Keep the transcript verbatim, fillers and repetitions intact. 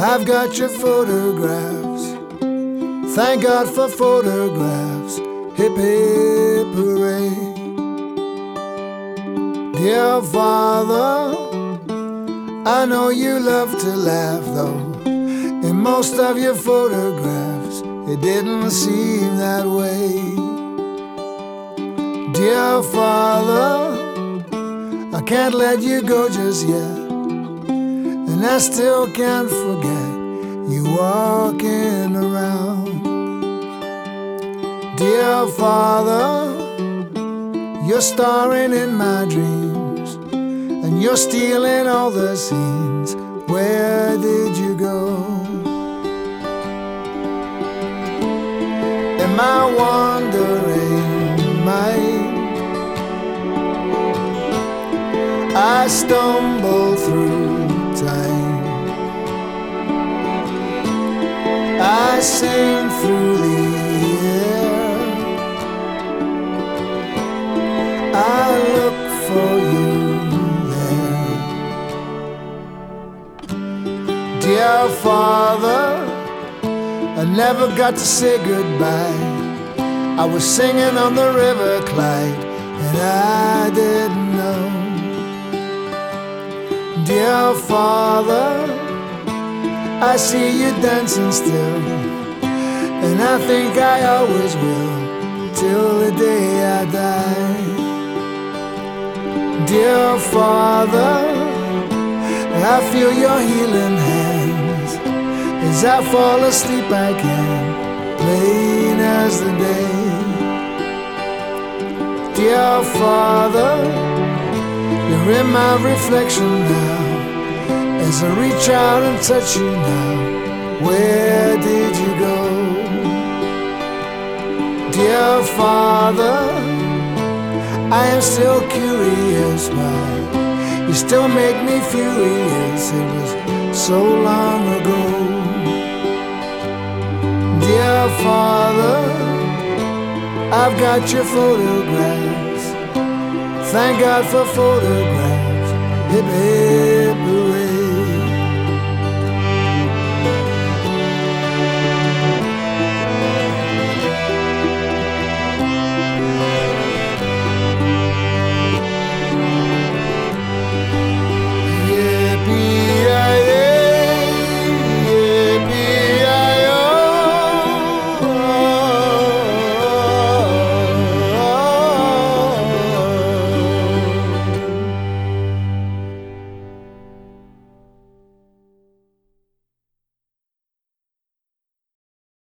I've got your photographs. Thank God for photographs. Hip hip hooray. Dear Father, I know you love to laugh, though in most of your photographs it didn't seem that way. Dear Father, I can't let you go just yet, and I still can't forget you walking around. Dear Father, you're starring in my dreams, and you're stealing all the scenes. Where did you go? Am I wandering, mind? I stumble through time. I sing through the air. I look for you there. Dear Father, I never got to say goodbye. I was singing on the River Clyde, and I didn't know. Dear Father, I see you dancing still, and I think I always will, till the day I die. Dear Father, I feel your healing hands. As I fall asleep I can, plain as the day. Dear Father, you're in my reflection now. As I reach out and touch you now, where did you go? Dear Father, I am still curious why you still make me furious. It was so long ago. Dear Father, I've got your photographs. Thank God for photographs. Hip hip